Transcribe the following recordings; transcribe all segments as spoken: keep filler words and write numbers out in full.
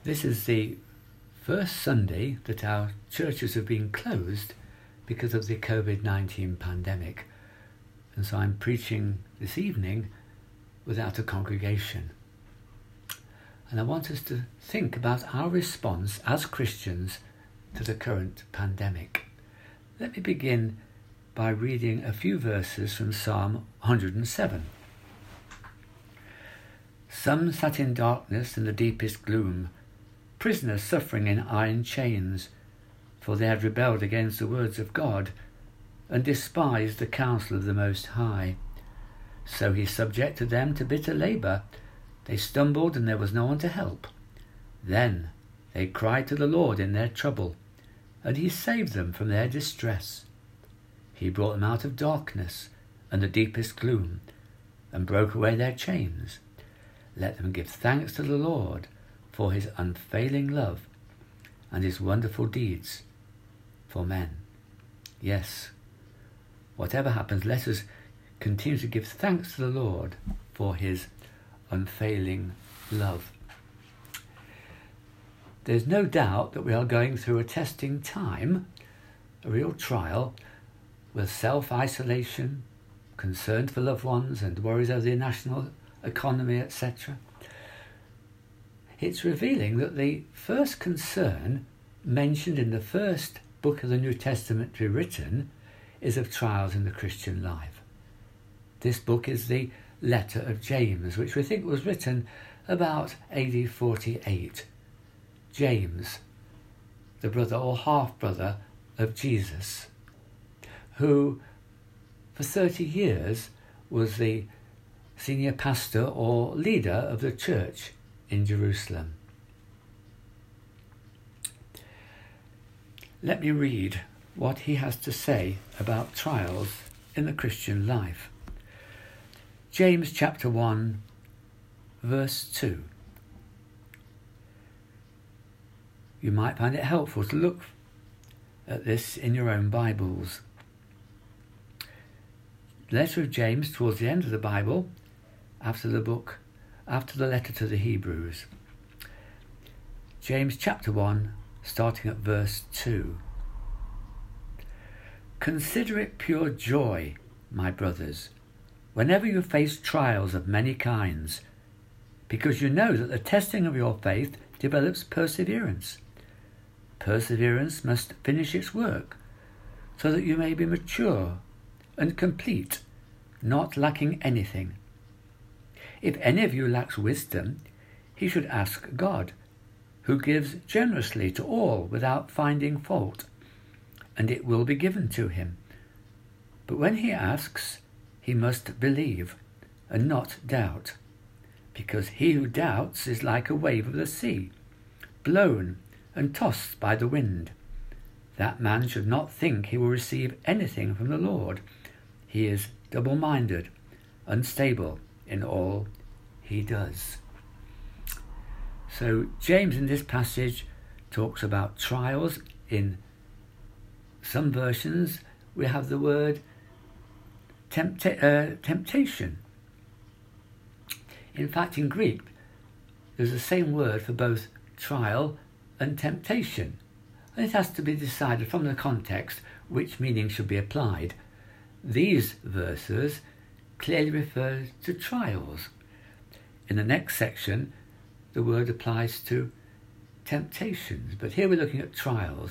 This is the first Sunday that our churches have been closed because of the COVID nineteen pandemic, and so I'm preaching this evening without a congregation. And I want us to think about our response as Christians to the current pandemic. Let me begin by reading a few verses from Psalm one hundred seven. Some sat in darkness and the deepest gloom, prisoners suffering in iron chains, for they had rebelled against the words of God and despised the counsel of the Most High. So he subjected them to bitter labour. They stumbled and there was no one to help. Then they cried to the Lord in their trouble, and he saved them from their distress. He brought them out of darkness and the deepest gloom, and broke away their chains. Let them give thanks to the Lord for his unfailing love and his wonderful deeds for men. Yes, whatever happens, let us continue to give thanks to the Lord for his unfailing love. There's no doubt that we are going through a testing time, a real trial, with self-isolation, concern for loved ones and worries over the national economy, et cetera. It's revealing that the first concern mentioned in the first book of the New Testament to be written is of trials in the Christian life. This book is the letter of James, which we think was written about A D forty-eight. James, the brother or half-brother of Jesus, who for thirty years was the senior pastor or leader of the church in Jerusalem. Let me read what he has to say about trials in the Christian life. James chapter one, verse two. You might find it helpful to look at this in your own Bibles. The letter of James, towards the end of the Bible, after the book, after the letter to the Hebrews. James chapter one, starting at verse two. Consider it pure joy, my brothers, whenever you face trials of many kinds, because you know that the testing of your faith develops perseverance. Perseverance must finish its work, so that you may be mature and complete, not lacking anything. If any of you lacks wisdom, he should ask God, who gives generously to all without finding fault, and it will be given to him. But when he asks, he must believe and not doubt, because he who doubts is like a wave of the sea, blown and tossed by the wind. That man should not think he will receive anything from the Lord. He is double-minded, unstable in all he does. So James in this passage talks about trials. In some versions we have the word tempta- uh, temptation. In fact, in Greek there's the same word for both trial and temptation, and it has to be decided from the context which meaning should be applied. These verses clearly refer to trials. In the next section, the word applies to temptations, but here we're looking at trials.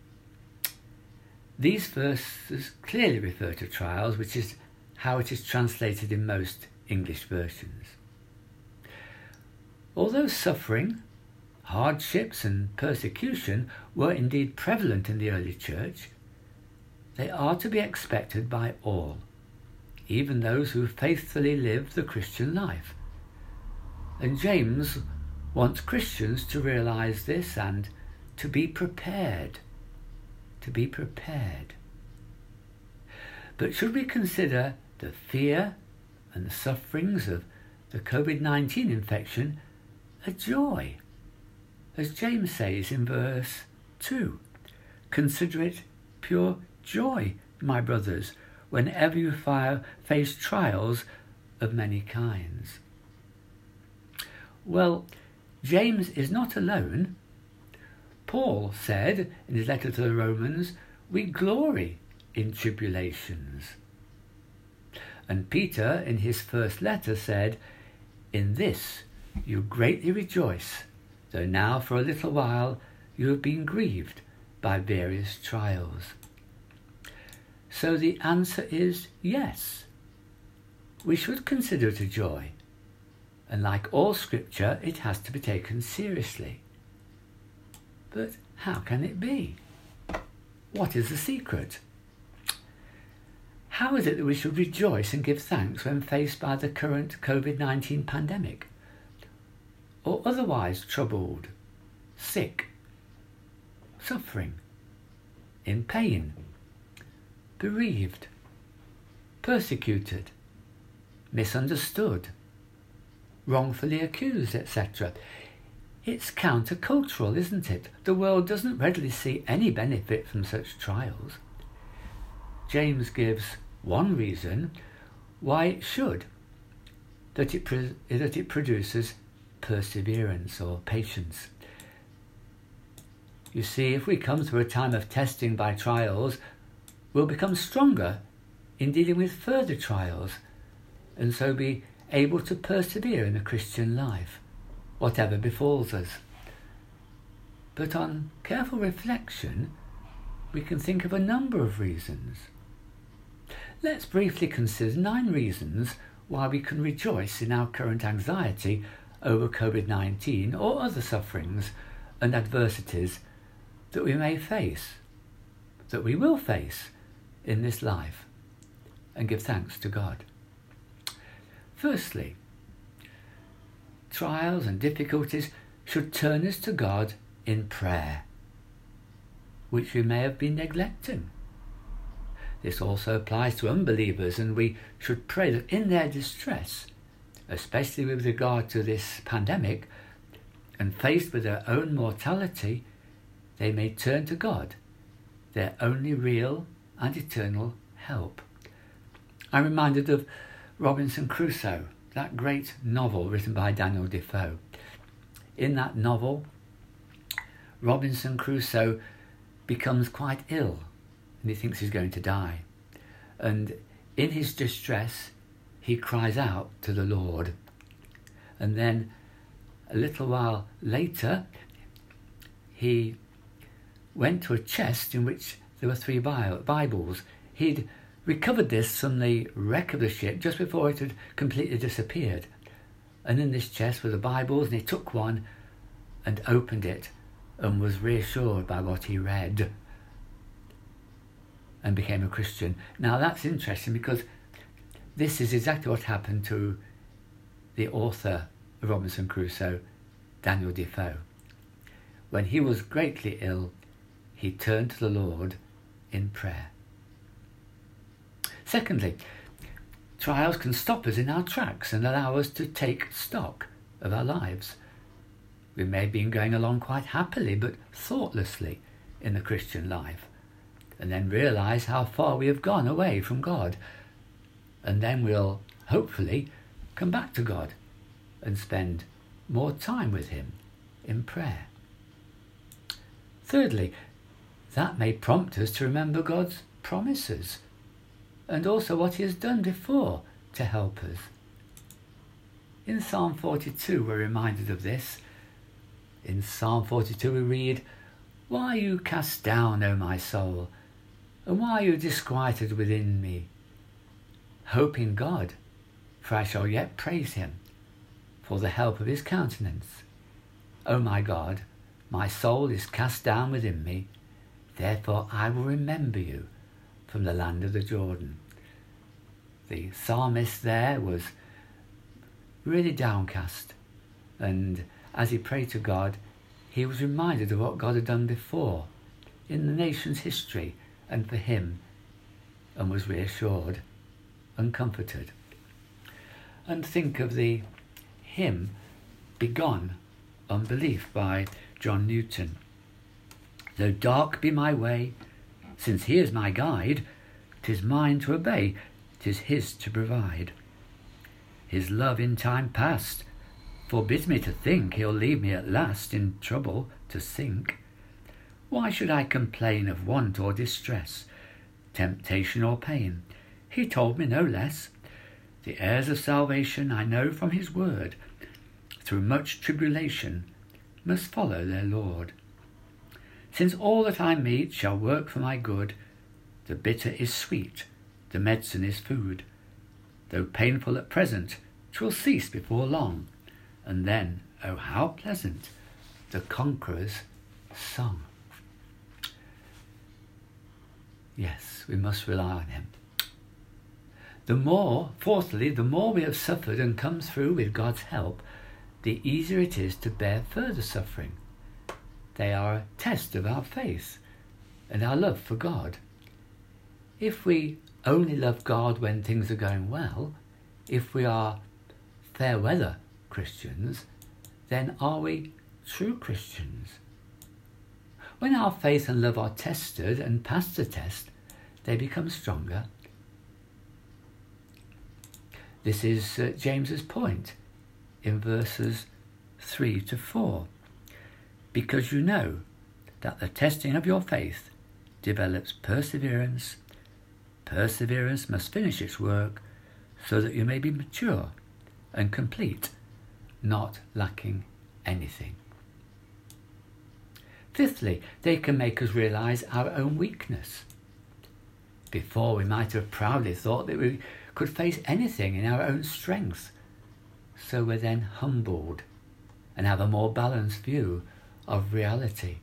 These verses clearly refer to trials, which is how it is translated in most English versions. Although suffering, hardships and persecution were indeed prevalent in the early church, they are to be expected by all, even those who faithfully live the Christian life. And James wants Christians to realise this and to be prepared. To be prepared. But should we consider the fear and the sufferings of the COVID nineteen infection a joy? As James says in verse two, consider it pure joy, my brothers, whenever you face trials of many kinds. Well, James is not alone. Paul said in his letter to the Romans, we glory in tribulations. And Peter in his first letter said, in this you greatly rejoice, though now for a little while you have been grieved by various trials. So the answer is yes. We should consider it a joy, and like all scripture, it has to be taken seriously. But how can it be? What is the secret? How is it that we should rejoice and give thanks when faced by the current covid nineteen pandemic, or otherwise troubled, sick, suffering, in pain, bereaved, persecuted, misunderstood, wrongfully accused, et cetera? It's countercultural, isn't it? The world doesn't readily see any benefit from such trials. James gives one reason why it should, that it, pre- that it produces perseverance or patience. You see, if we come through a time of testing by trials, we'll become stronger in dealing with further trials, and so be able to persevere in the Christian life, whatever befalls us. But on careful reflection, we can think of a number of reasons. Let's briefly consider nine reasons why we can rejoice in our current anxiety over covid nineteen or other sufferings and adversities that we may face, that we will face in this life, and give thanks to God. Firstly, trials and difficulties should turn us to God in prayer, which we may have been neglecting. This also applies to unbelievers, and we should pray that in their distress, especially with regard to this pandemic, and faced with their own mortality, they may turn to God, their only real and eternal help. I'm reminded of Robinson Crusoe, that great novel written by Daniel Defoe. In that novel, Robinson Crusoe becomes quite ill, and he thinks he's going to die. And in his distress, he cries out to the Lord. And then a little while later, he went to a chest in which there were three Bibles. He'd recovered this from the wreck of the ship just before it had completely disappeared. And in this chest were the Bibles, and he took one and opened it and was reassured by what he read, and became a Christian. Now that's interesting, because this is exactly what happened to the author of Robinson Crusoe, Daniel Defoe. When he was greatly ill, he turned to the Lord in prayer. Secondly, trials can stop us in our tracks and allow us to take stock of our lives. We may have been going along quite happily but thoughtlessly in the Christian life, and then realise how far we have gone away from God. And then we'll hopefully come back to God and spend more time with Him in prayer. Thirdly, that may prompt us to remember God's promises and also what He has done before to help us. In Psalm forty-two, we're reminded of this. In Psalm forty-two we read, "Why are you cast down, O my soul? And why are you disquieted within me? Hope in God, for I shall yet praise Him for the help of His countenance. O my God, my soul is cast down within me, therefore I will remember you from the land of the Jordan." The psalmist there was really downcast, and as he prayed to God, he was reminded of what God had done before in the nation's history and for him, and was reassured and comforted. And think of the hymn "Begone Unbelief" by John Newton. "Though dark be my way, since He is my guide, 'tis mine to obey, 'tis His to provide. His love in time past forbids me to think he'll leave me at last in trouble to sink. Why should I complain of want or distress, temptation or pain? He told me no less. The heirs of salvation I know from his word, through much tribulation must follow their Lord. Since all that I meet shall work for my good, the bitter is sweet, the medicine is food. Though painful at present, 'twill cease before long, and then, oh how pleasant, the conqueror's song. Yes, we must rely on him. The more, fourthly, the more we have suffered and come through with God's help, the easier it is to bear further suffering. They are a test of our faith and our love for God. If we only love God when things are going well, if we are fair weather Christians, then are we true Christians? When our faith and love are tested and pass the test, they become stronger. This is uh, James's point in verses three to four. Because you know that the testing of your faith develops perseverance. Perseverance must finish its work so that you may be mature and complete, not lacking anything. Fifthly, they can make us realise our own weakness. Before, we might have proudly thought that we could face anything in our own strength. So we're then humbled and have a more balanced view of reality.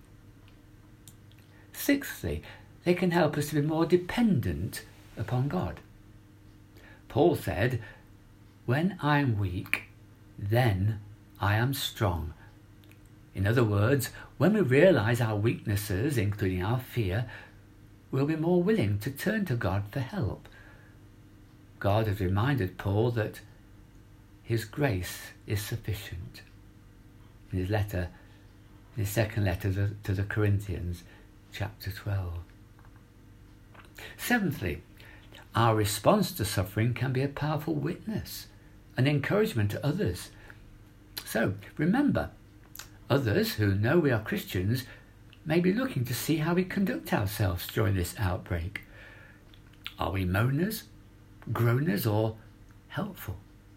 Sixthly, they can help us to be more dependent upon God. Paul said, "When I am weak, then I am strong." In other words, when we realise our weaknesses, including our fear, we'll be more willing to turn to God for help. God has reminded Paul that his grace is sufficient. In his letter, in his second letter to, to the Corinthians, chapter twelve. Seventhly, our response to suffering can be a powerful witness, an encouragement to others. So remember, others who know we are Christians may be looking to see how we conduct ourselves during this outbreak. Are we moaners, groaners, or helpful?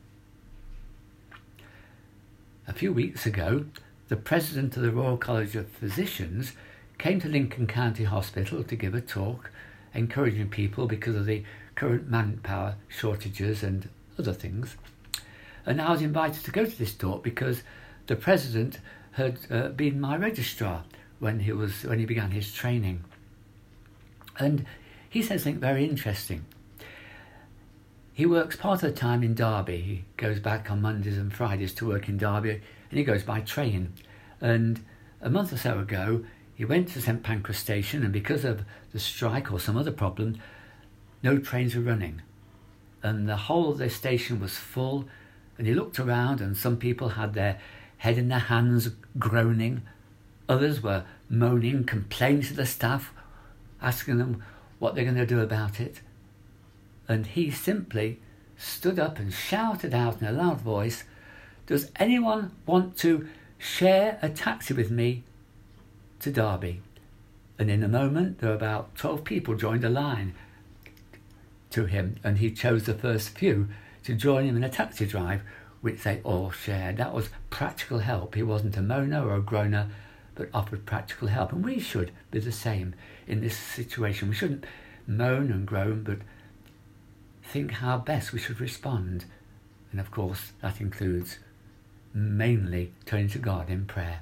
A few weeks ago, the president of the Royal College of Physicians came to Lincoln County Hospital to give a talk, encouraging people because of the current manpower shortages and other things. And I was invited to go to this talk because the president had uh, been my registrar when he was when he began his training. And he says something very interesting. He works part of the time in Derby. He goes back on Mondays and Fridays to work in Derby, and he goes by train. And a month or so ago, he went to St Pancras Station, and because of the strike or some other problem, no trains were running. And the whole of the station was full, and he looked around, and some people had their head in their hands, groaning. Others were moaning, complaining to the staff, asking them what they're going to do about it. And he simply stood up and shouted out in a loud voice, "Does anyone want to share a taxi with me to Derby?" And in a moment, there were about twelve people joined a line to him, and he chose the first few to join him in a taxi drive, which they all shared. That was practical help. He wasn't a moaner or a groaner, but offered practical help. And we should be the same in this situation. We shouldn't moan and groan, but think how best we should respond. And of course, that includes mainly turning to God in prayer,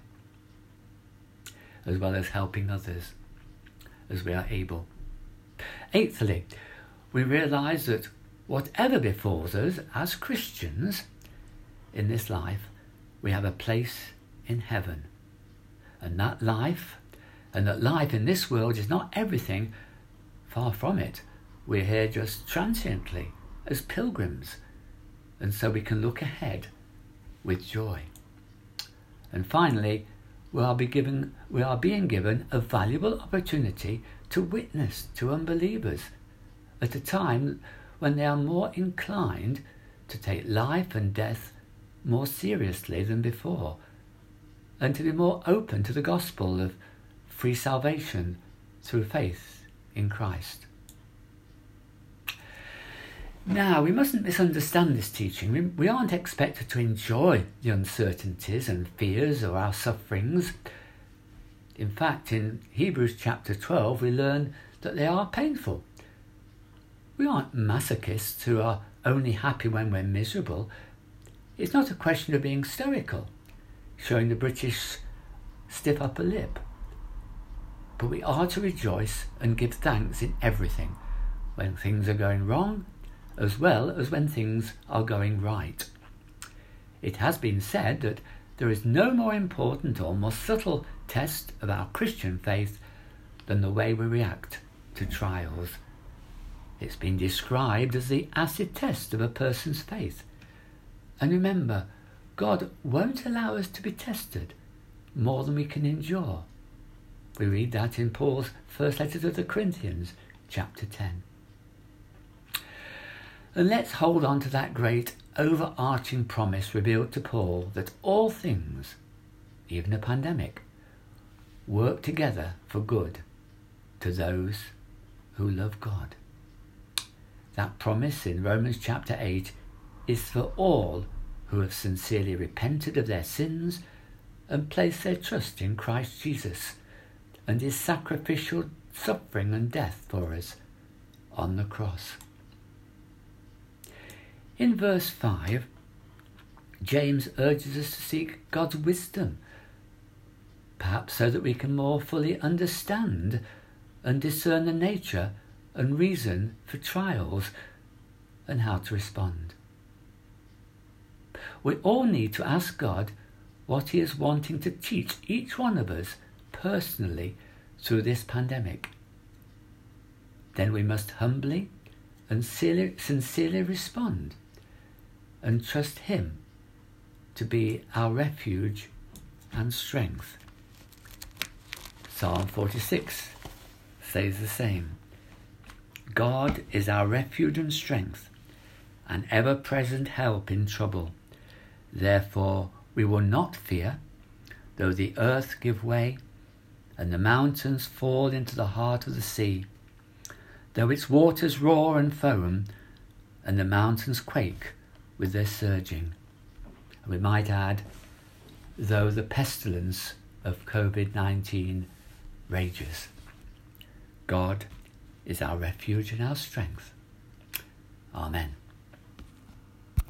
as well as helping others as we are able. Eighthly, we realise that whatever befalls us as Christians in this life, we have a place in heaven. And that life, and that life in this world is not everything. Far from it. We're here just transiently, as pilgrims, and so we can look ahead with joy. And finally, we are, be given, we are being given a valuable opportunity to witness to unbelievers at a time when they are more inclined to take life and death more seriously than before, and to be more open to the gospel of free salvation through faith in Christ. Now, we mustn't misunderstand this teaching. We, we aren't expected to enjoy the uncertainties and fears or our sufferings. In fact, in Hebrews chapter twelve, we learn that they are painful. We aren't masochists who are only happy when we're miserable. It's not a question of being stoical, showing the British stiff upper lip. But we are to rejoice and give thanks in everything, when things are going wrong, as well as when things are going right. It has been said that there is no more important or more subtle test of our Christian faith than the way we react to trials. It's been described as the acid test of a person's faith. And remember, God won't allow us to be tested more than we can endure. We read that in Paul's first letter to the Corinthians, chapter ten. And let's hold on to that great overarching promise revealed to Paul that all things, even a pandemic, work together for good to those who love God. That promise in Romans chapter eight is for all who have sincerely repented of their sins and placed their trust in Christ Jesus and his sacrificial suffering and death for us on the cross. In verse five, James urges us to seek God's wisdom, perhaps so that we can more fully understand and discern the nature and reason for trials and how to respond. We all need to ask God what he is wanting to teach each one of us personally through this pandemic. Then we must humbly and sincerely respond and trust him to be our refuge and strength. Psalm forty-six says the same. God is our refuge and strength, an ever-present help in trouble. Therefore we will not fear, though the earth give way, and the mountains fall into the heart of the sea, though its waters roar and foam, and the mountains quake with their surging. And we might add, though the pestilence of covid nineteen rages. God is our refuge and our strength. Amen.